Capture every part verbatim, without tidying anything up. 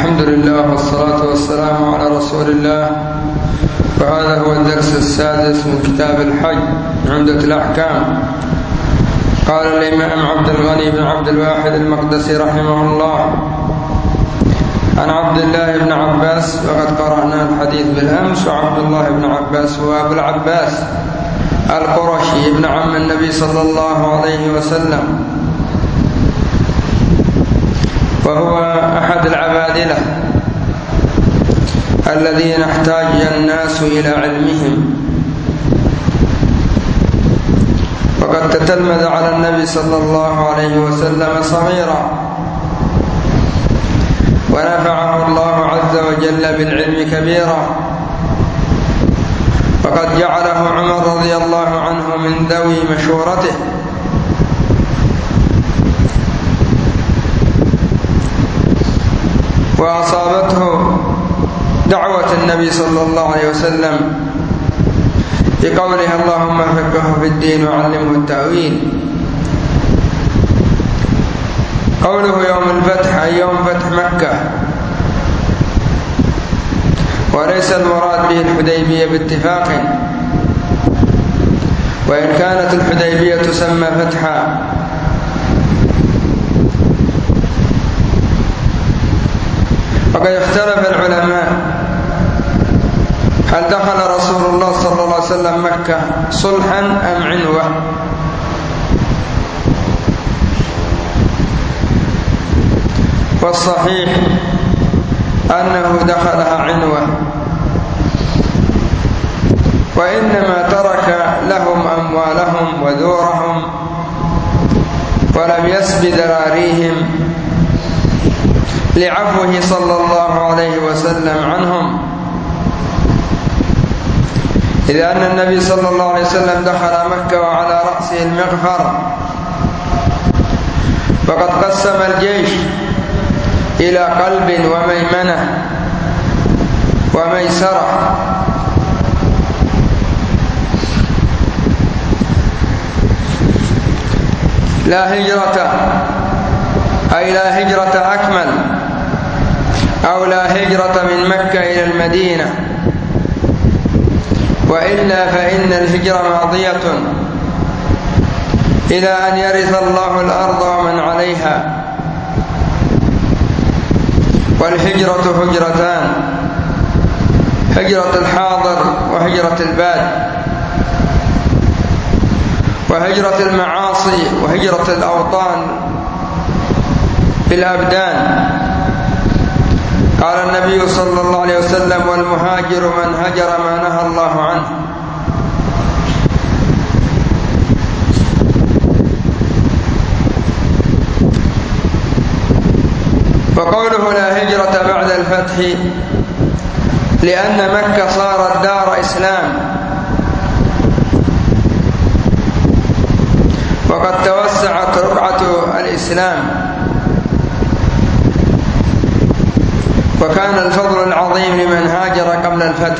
الحمد لله والصلاة والسلام على رسول الله. وهذا هو الدرس السادس من كتاب الحج عمدة الأحكام. قال الإمام عبد الغني بن عبد الواحد المقدسي رحمه الله عن عبد الله بن عباس، وقد قرأنا الحديث بالأمس. وعبد الله بن عباس هو أبو العباس القرشي ابن عم النبي صلى الله عليه وسلم، وهو أحد العبادلة الذين احتاج الناس إلى علمهم، وقد تتلمذ على النبي صلى الله عليه وسلم صغيرا، ونفعه الله عز وجل بالعلم كبيرا، وقد جعله عمر رضي الله عنه من ذوي مشورته، وأصابته دعوة النبي صلى الله عليه وسلم بقوله اللهم فقهه في الدين وعلمه التأويل. قوله يوم الفتح أي يوم فتح مكة، وليس المراد به الحديبية باتفاق، وإن كانت الحديبية تسمى فتحا. وقد اختلف العلماء هل دخل رسول الله صلى الله عليه وسلم مكة صلحا أم عنوة. والصحيح أنه دخلها عنوة، وإنما ترك لهم أموالهم وذورهم ولم يسب ذراريهم لعفوه صلى الله عليه وسلم عنهم، إذ أن النبي صلى الله عليه وسلم دخل مكة وعلى رأسه المغفر، وقد قسم الجيش إلى قلب وميمنة وميسرة، لا هجرة أي لا هجرة أكمل، أو لا هجرة من مكة إلى المدينة، وإلا فإن الهجرة ماضية إلى أن يرث الله الأرض ومن عليها. والهجرة هجرتان: هجرة الحاضر وهجرة الباد، وهجرة المعاصي وهجرة الأوطان بالأبدان. قال النبي صلى الله عليه وسلم والمهاجر من هجر ما نهى الله عنه. وقوله لا هجرة بعد الفتح لأن مكة صارت دار إسلام، وقد توسعت رقعة الإسلام، وكان الفضل العظيم لمن هاجر قبل الفتح.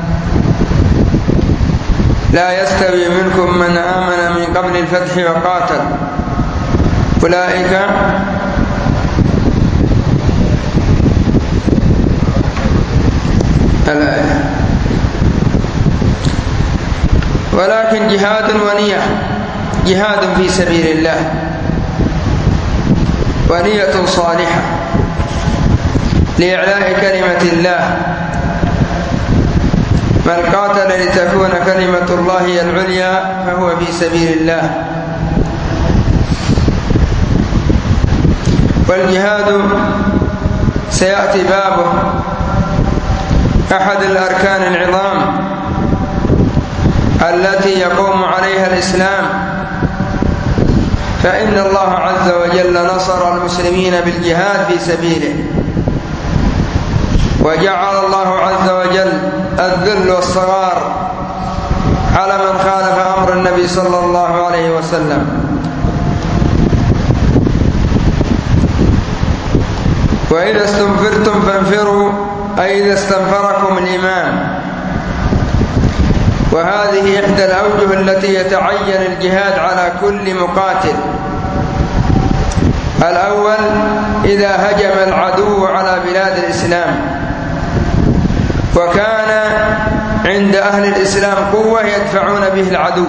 لا يستوي منكم من آمن من قبل الفتح وقاتل، أولئك الآية. ولكن جهاد ونية: جهاد في سبيل الله ونية صالحة لإعلاء كلمة الله. من قاتل لتكون كلمة الله هي العليا فهو في سبيل الله. والجهاد سيأتي بابه أحد الأركان العظام التي يقوم عليها الإسلام، فإن الله عز وجل نصر المسلمين بالجهاد في سبيله، وجعل الله عز وجل الذل والصغار على من خالف أمر النبي صلى الله عليه وسلم. وإذا استنفرتم فانفروا، أي إذا استنفركم الإمام. وهذه إحدى الأوجه التي يتعين الجهاد على كل مقاتل، الأول إذا هجم العدو على بلاد الإسلام وكان عند أهل الإسلام قوة يدفعون به العدو،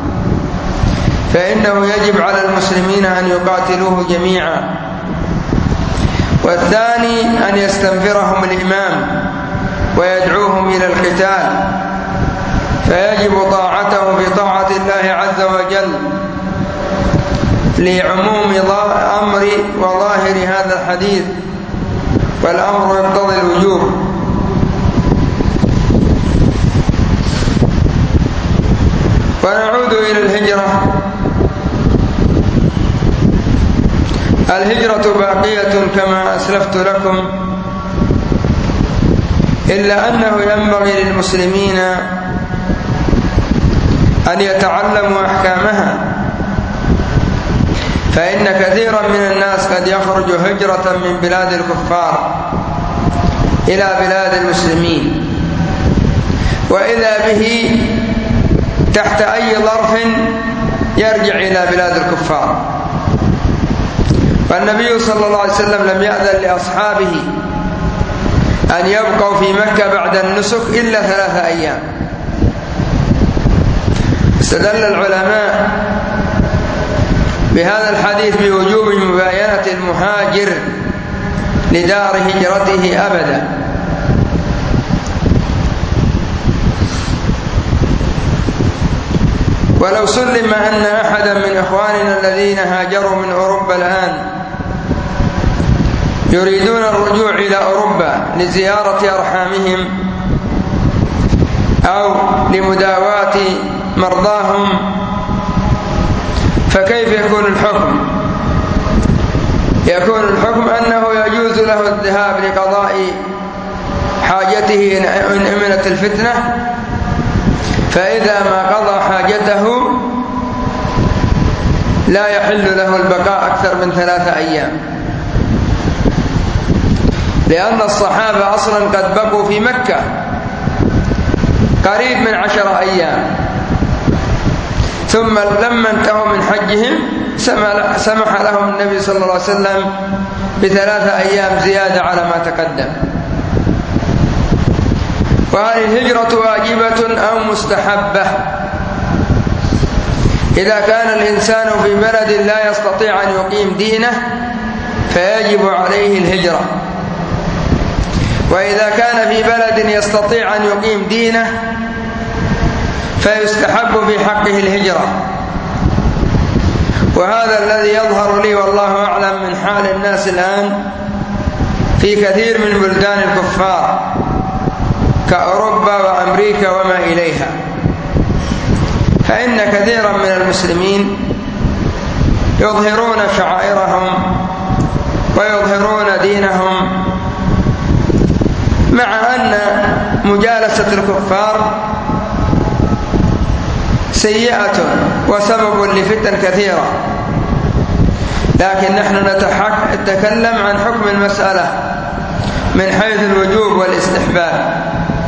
فإنه يجب على المسلمين أن يقاتلوه جميعا. والثاني أن يستنفرهم الإمام ويدعوهم إلى القتال، فيجب طاعته في طاعة الله عز وجل لعموم أمر وظاهر هذا الحديث، والأمر يقتضي الوجوب. ونعود إلى الهجرة. الهجرة باقية كما أسلفت لكم، إلا أنه ينبغي للمسلمين أن يتعلموا أحكامها، فإن كثيرا من الناس قد يخرج هجرة من بلاد الكفار إلى بلاد المسلمين، وإذا به تحت أي ظرف يرجع إلى بلاد الكفار. فالنبي صلى الله عليه وسلم لم يأذن لأصحابه أن يبقوا في مكة بعد النسك إلا ثلاثة أيام. استدل العلماء بهذا الحديث بوجوب مباينة المهاجر لدار هجرته أبدا. ولو سلم أن أحدا من إخواننا الذين هاجروا من أوروبا الآن يريدون الرجوع إلى أوروبا لزيارة أرحامهم أو لمداواة مرضاهم، فكيف يكون الحكم؟ يكون الحكم أنه يجوز له الذهاب لقضاء حاجته إن أمنت الفتنة، فإذا ما قضى حاجته لا يحل له البقاء أكثر من ثلاثة أيام، لأن الصحابة أصلا قد بقوا في مكة قريب من عشر أيام، ثم لما انتهوا من حجهم سمح لهم النبي صلى الله عليه وسلم بثلاثة أيام زيادة على ما تقدم. وهل الهجرة واجبة أو مستحبة؟ إذا كان الإنسان في بلد لا يستطيع أن يقيم دينه فيجب عليه الهجرة، وإذا كان في بلد يستطيع أن يقيم دينه فيستحب في حقه الهجرة. وهذا الذي يظهر لي والله أعلم من حال الناس الآن في كثير من بلدان الكفار كأوروبا وأمريكا وما إليها، فإن كثيرا من المسلمين يظهرون شعائرهم ويظهرون دينهم، مع أن مجالسة الكفار سيئة وسبب لفتن كثيرة، لكن نحن نتكلم عن حكم المسألة من حيث الوجوب والاستحباب.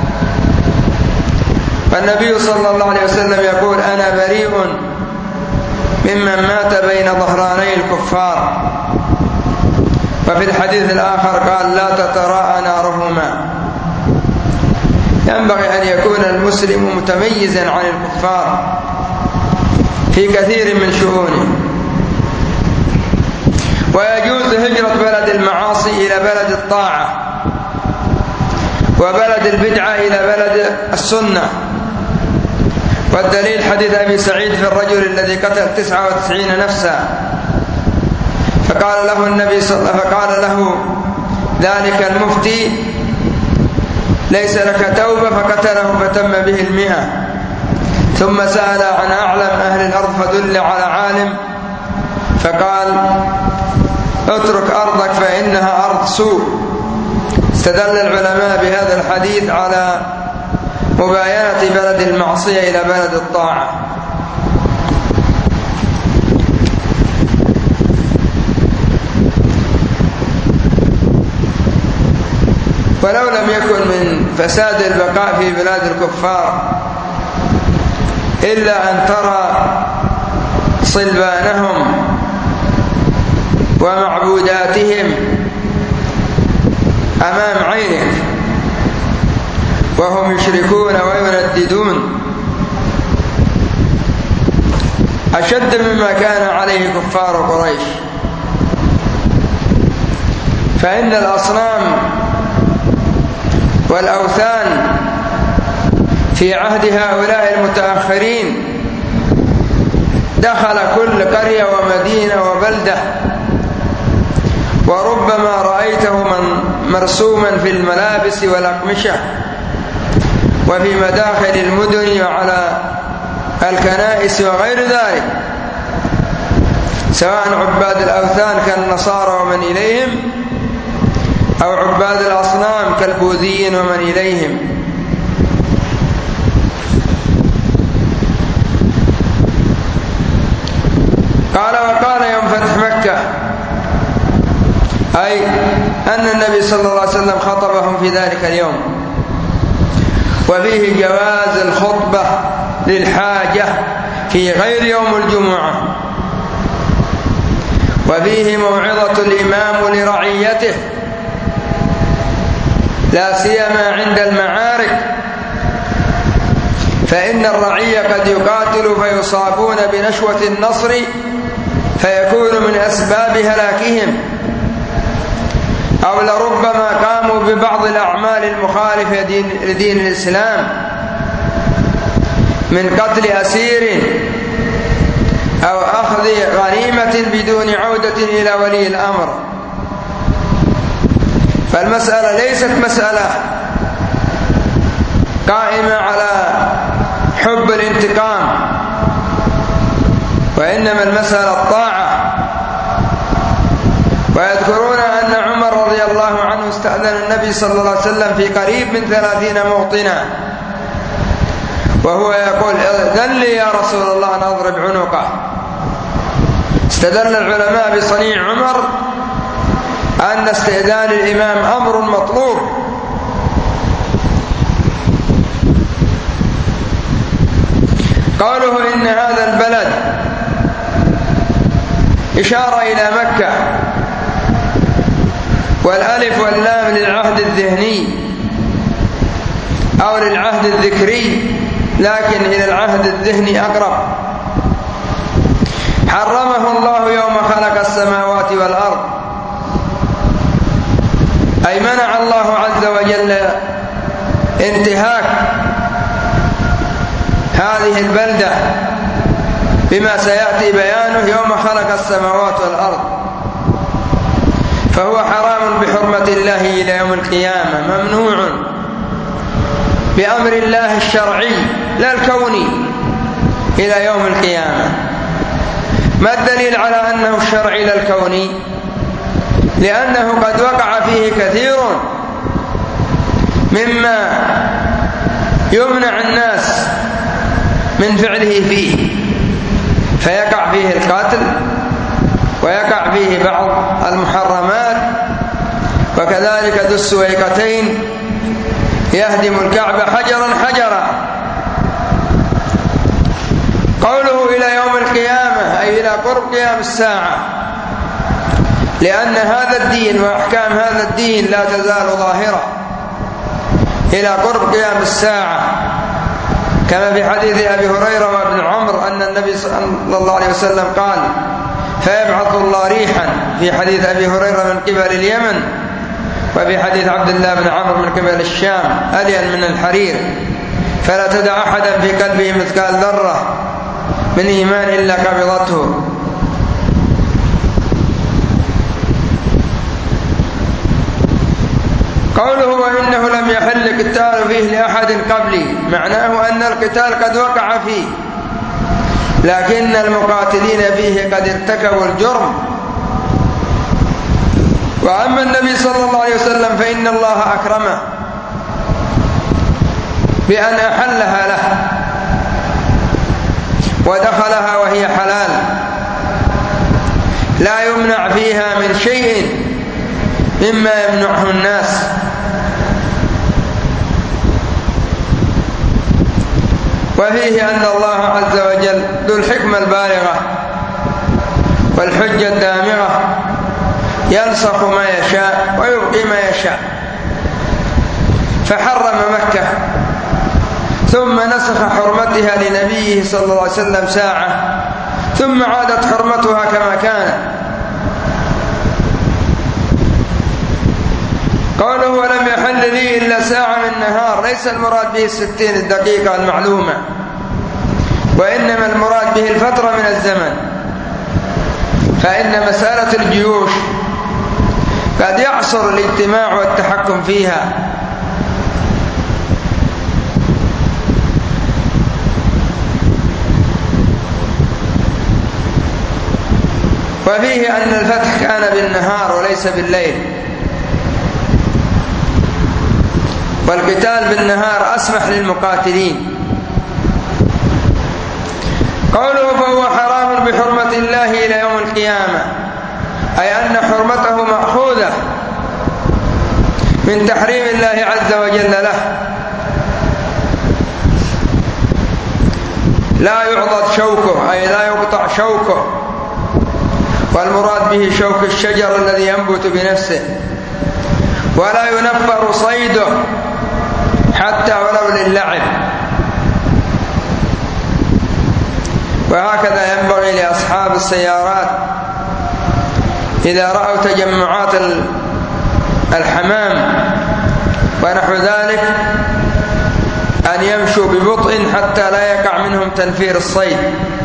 فالنبي صلى الله عليه وسلم يقول: أنا بريء ممن مات بين ظهراني الكفار. وفي الحديث الآخر قال: لا تتراءى نارهما. ينبغي أن يكون المسلم متميزا عن الكفار في كثير من شؤونه. ويجوز هجرة بلد المعاصي إلى بلد الطاعة، وبلد البدعة إلى بلد السنة. والدليل حديث أبي سعيد في الرجل الذي قتل تسعة وتسعين نفسا، فقال له النبي صلى الله عليه وسلم فقال له ذلك المفتي: ليس لك توبة، فقتله فتم به المئة. ثم سأل عن أعلم أهل الأرض فدل على عالم، فقال: اترك أرضك فإنها أرض سوء. استدل العلماء بهذا الحديث على مباينة بلد المعصية إلى بلد الطاعة. ولو لم يكن من فساد البقاء في بلاد الكفار إلا أن ترى صلبانهم ومعبوداتهم أمام عينك وهم يشركون وينددون أشد مما كان عليه كفار قريش. فإن الأصنام والأوثان في عهد هؤلاء المتأخرين دخل كل قرية ومدينة وبلدة، وربما رأيته من مرسوما في الملابس والأقمشة وفي مداخل المدن وعلى الكنائس وغير ذلك، سواء عباد الأوثان كالنصارى ومن إليهم أو عباد الأصنام كالبوذيين ومن إليهم. قال وقال يوم فتح مكة، أي أن النبي صلى الله عليه وسلم خطبهم في ذلك اليوم، وفيه جواز الخطبة للحاجة في غير يوم الجمعة، وفيه موعظة الإمام لرعيته لا سيما عند المعارك، فإن الرعية قد يقاتل فيصابون بنشوة النصر فيكون من أسباب هلاكهم، أو لربما قاموا ببعض الأعمال المخالفة لدين الإسلام من قتل أسير أو أخذ غنيمة بدون عودة إلى ولي الأمر. فالمسألة ليست مسألة قائمة على حب الانتقام، وإنما المسألة الطاعة. ويذكرون أن عمر رضي الله عنه استأذن النبي صلى الله عليه وسلم في قريب من ثلاثين موطنا، وهو يقول إذن لي يا رسول الله أن أضرب عنقه. استدل العلماء بصنيع عمر أن استئذان الإمام أمر مطلوب، قوله إن هذا البلد إشارة إلى مكة، والألف واللام للعهد الذهني أو للعهد الذكري، لكن إلى العهد الذهني أقرب. حرمه الله يوم خلق السماوات والأرض، أي منع الله عز وجل انتهاك هذه البلدة بما سيأتي بيانه يوم خلق السماوات والأرض، فهو حرام بحرمة الله إلى يوم القيامة، ممنوع بأمر الله الشرعي لا الكوني إلى يوم القيامة. ما الدليل على أنه الشرعي لا الكوني؟ لأنه قد وقع فيه كثير مما يمنع الناس من فعله فيه، فيقع فيه القتل ويقع فيه بعض المحرمات، وكذلك ذو السويقتين يهدم الكعبة حجرا حجرا. قوله إلى يوم القيامة أي إلى قرب قيام الساعة، لأن هذا الدين وأحكام هذا الدين لا تزال ظاهرة إلى قرب قيام الساعة، كما في حديث أبي هريرة وابن عمر أن النبي صلى الله عليه وسلم قال فيبعث الله ريحا، في حديث أبي هريرة من قبل اليمن، وفي حديث عبد الله بن عمرو من قبل الشام ألين من الحرير، فلا تدع أحدا في قلبه مثقال ذرة من إيمان إلا قبضته. قوله وإنه لم يحل القتال فيه لأحد قبلي، معناه أن القتال قد وقع فيه، لكن المقاتلين فيه قد ارتكبوا الجرم. وأما النبي صلى الله عليه وسلم فإن الله أكرمه بأن أحلها له ودخلها وهي حلال، لا يمنع فيها من شيء مما يمنعه الناس. وفيه أن الله عز وجل ذو الحكمة البالغة والحجة الدامغة ينسخ ما يشاء ويبقي ما يشاء، فحرم مكة ثم نسخ حرمتها لنبيه صلى الله عليه وسلم ساعة ثم عادت حرمتها كما كانت. قوله ولم يحل لي إلا ساعة من نهار ليس المراد به الستين الدقيقة المعلومة، وإنما المراد به الفترة من الزمن، فإن مسألة الجيوش قد يعصر الاجتماع والتحكم فيها، وفيه أن الفتح كان بالنهار وليس بالليل، والقتال بالنهار أسمح للمقاتلين. قوله فهو حرام بحرمة الله إلى يوم القيامة، أي أن حرمته مأخوذة من تحريم الله عز وجل له، لا يعضد شوكه أي لا يقطع شوكه، والمراد به شوك الشجر الذي ينبت بنفسه، ولا ينفر صيده حتى ولو للعب. وهكذا ينبغي لأصحاب السيارات إذا رأوا تجمعات الحمام ونحو ذلك أن يمشوا ببطء حتى لا يقع منهم تنفير الصيد،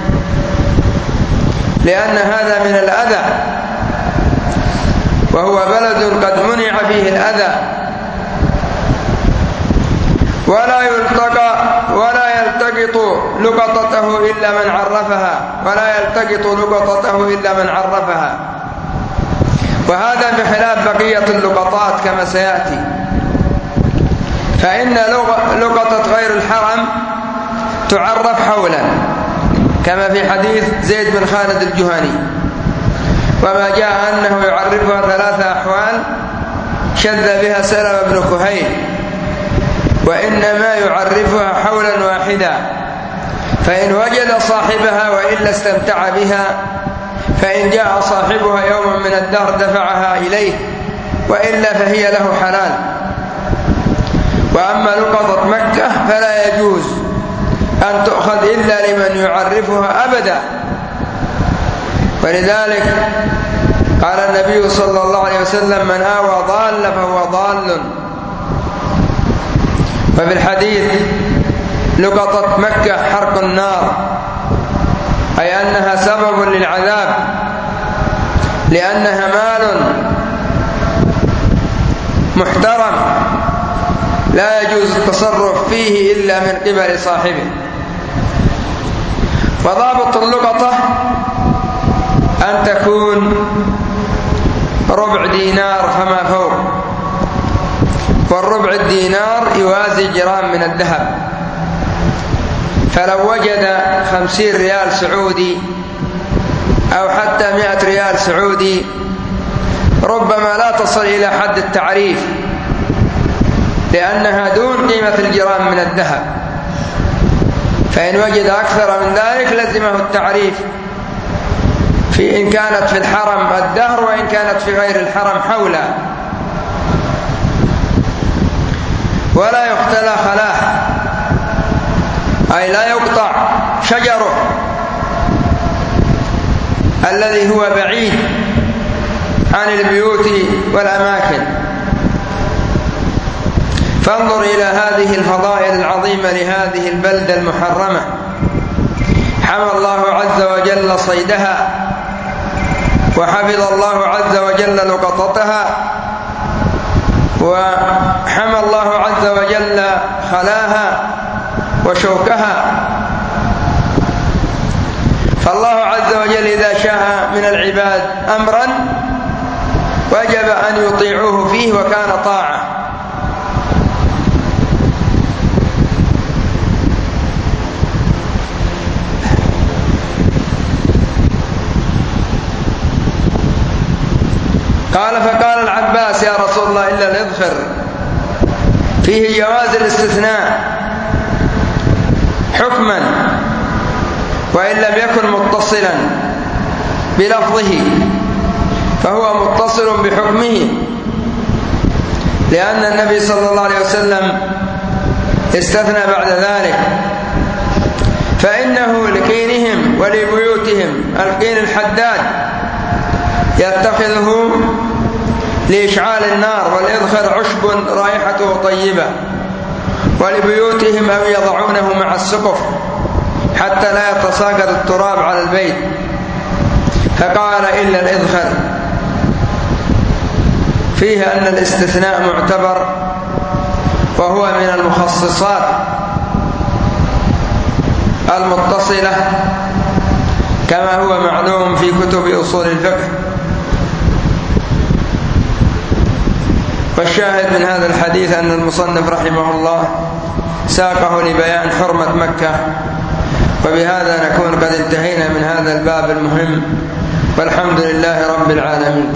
لأن هذا من الأذى، وهو بلد قد منع فيه الأذى، ولا يلتقى ولا يلتقط لقطته إلا من عرفها ولا يلتقط لقطته إلا من عرفها، وهذا بخلاف بقية اللقطات كما سيأتي، فإن لقطة غير الحرم تعرف حولا كما في حديث زيد بن خالد الجهني، وما جاء أنه يعرفها ثلاثة أحوال شذ بها سلم بن كهيل، وإنما يعرفها حولا واحدا، فإن وجد صاحبها وإلا استمتع بها، فإن جاء صاحبها يوما من الدهر دفعها إليه، وإلا فهي له حلال. وأما لقطة مكة فلا يجوز أن تؤخذ إلا لمن يعرفها أبدا، ولذلك قال النبي صلى الله عليه وسلم من آوى ضال فهو ضال. وفي الحديث لقطة مكة حرق النار، أي أنها سبب للعذاب، لأنها مال محترم لا يجوز التصرف فيه إلا من قبل صاحبه. وضابط اللقطة أن تكون ربع دينار فما فوق، والربع الدينار يوازي جرام من الذهب، فلو وجد خمسين ريال سعودي أو حتى مئة ريال سعودي ربما لا تصل إلى حد التعريف، لأنها دون قيمة الجرام من الذهب، فإن وجد أكثر من ذلك لزمه التعريف، في إن كانت في الحرم الدهر وإن كانت في غير الحرم حولا. ولا يختلى خلاه، أي لا يقطع شجره الذي هو بعيد عن البيوت والأماكن. فانظر إلى هذه الفضائل العظيمة لهذه البلدة المحرمة، حمى الله عز وجل صيدها، وحفظ الله عز وجل لقطتها، وحمى الله عز وجل خلاها وشوكها. فالله عز وجل إذا شاء من العباد أمرا وجب أن يطيعوه فيه، وكان طاعة. قال فقال العباس يا رسول الله إلا الإظفر، فيه جواز الاستثناء حكما وإن لم يكن متصلا بلفظه، فهو متصل بحكمه، لأن النبي صلى الله عليه وسلم استثنى بعد ذلك، فإنه لقينهم ولبيوتهم القين الحداد يتخذه لإشعال النار، والإذخر عشب رائحته طيبة، ولبيوتهم أو يضعونه مع السقف حتى لا يتساقط التراب على البيت، فقال إلا الإذخر، فيه أن الاستثناء معتبر وهو من المخصصات المتصلة كما هو معلوم في كتب أصول الفقه. والشاهد من هذا الحديث أن المصنف رحمه الله ساقه لبيان حرمة مكة. وبهذا نكون قد انتهينا من هذا الباب المهم، والحمد لله رب العالمين.